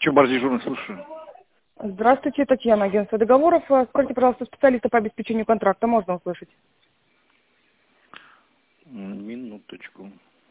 Чубар дежурный, слушаю. Здравствуйте, Татьяна, агентство договоров. Скажите, пожалуйста, специалиста по обеспечению контракта можно услышать? Минуточку.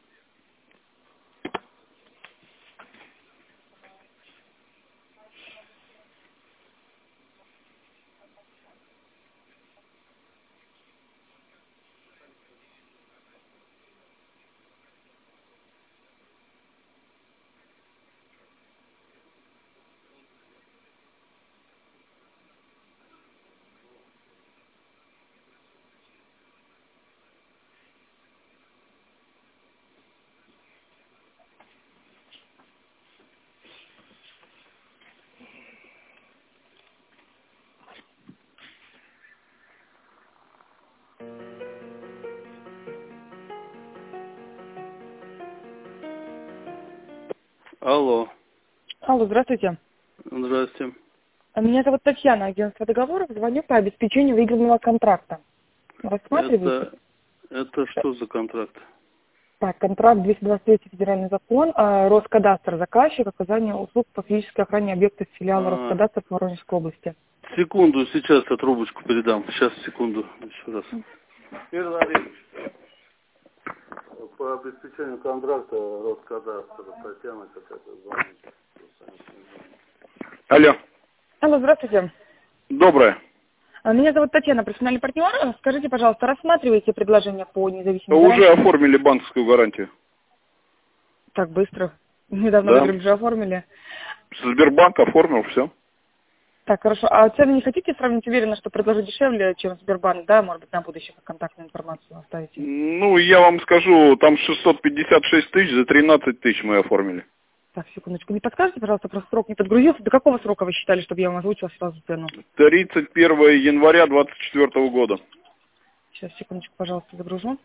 Алло. Алло, здравствуйте. Здравствуйте. Меня зовут Татьяна, агентство договоров. Звоню по обеспечению выигранного контракта. Рассматриваете? Это что за контракт? Так, контракт 223 федеральный закон, Роскадастр заказчик, оказание услуг по физической охране объектов филиала Роскадастр в Воронежской области. Секунду, сейчас я трубочку передам. Сейчас, секунду, еще раз. По обеспечению контракта Роскадастра Татьяна какая-то звонит. Алло. Алло, здравствуйте. Доброе. Меня зовут Татьяна, профессиональный партнер. Скажите, пожалуйста, рассматриваете предложение по независимой Уже гарантии? оформили банковскую гарантию. Так быстро. Недавно Да. вы говорили, уже оформили. Сбербанк оформил, все. Так, хорошо. А цены не хотите сравнить? Уверена, что предложу дешевле, чем Сбербанк, да? Может быть, на будущее контактную информацию оставите? Ну, я вам скажу, там 656 тысяч, за 13 тысяч мы оформили. Так, секундочку. Не подскажете, пожалуйста, просто срок не подгрузился? До какого срока вы считали, чтобы я вам озвучила сразу цену? 31 января 2024 года. Сейчас, секундочку, пожалуйста, загружу.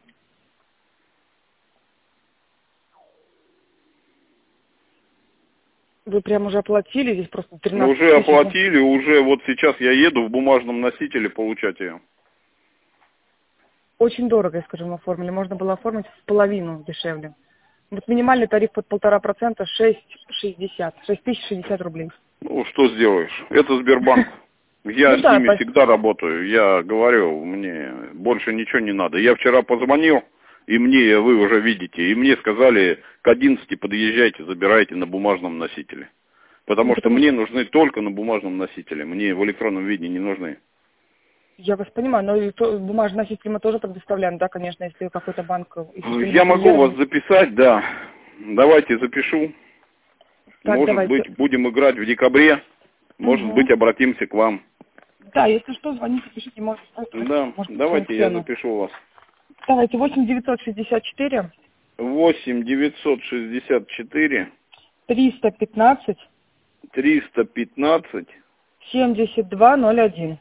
Вы прям уже оплатили, здесь просто 13 Уже тысяч. оплатили, уже вот сейчас я еду в бумажном носителе получать ее. Очень дорого, я скажу, мы оформили. Можно было оформить в половину дешевле. Вот минимальный тариф под 1,5%, 6,60. 6060 рублей. Ну, что сделаешь? Это Сбербанк. Я с ними всегда работаю. Я говорю, мне больше ничего не надо. Я вчера позвонил, и мне, вы уже видите, и мне сказали, к 11 подъезжайте, забирайте на бумажном носителе. Потому что мне нужны только на бумажном носителе. Мне в электронном виде не нужны. Я вас понимаю, но бумажный носитель мы тоже предоставляем, да, конечно, если какой-то банк... Я могу вас записать, да. Давайте запишу. Так, Может давайте. быть, будем играть в декабре. Может быть, обратимся к вам. Да, если что, звоните, пишите, может... Да, давайте я запишу вас. Давайте, 8 964... 8 964... 315... 315... 7201.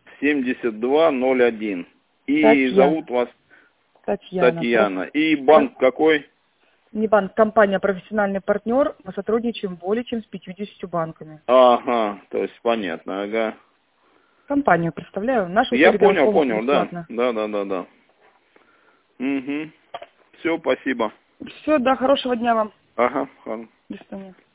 7201. И Татьяна. зовут вас Татьяна. И банк какой? Не банк, компания «Профессиональный партнер». Мы сотрудничаем более чем с 50 банками. Ага, то есть понятно, ага. Компанию представляю. Нашу Я понял, да. Да. Угу. Все, спасибо. Все, да, хорошего дня вам. Ага, ладно. До свидания.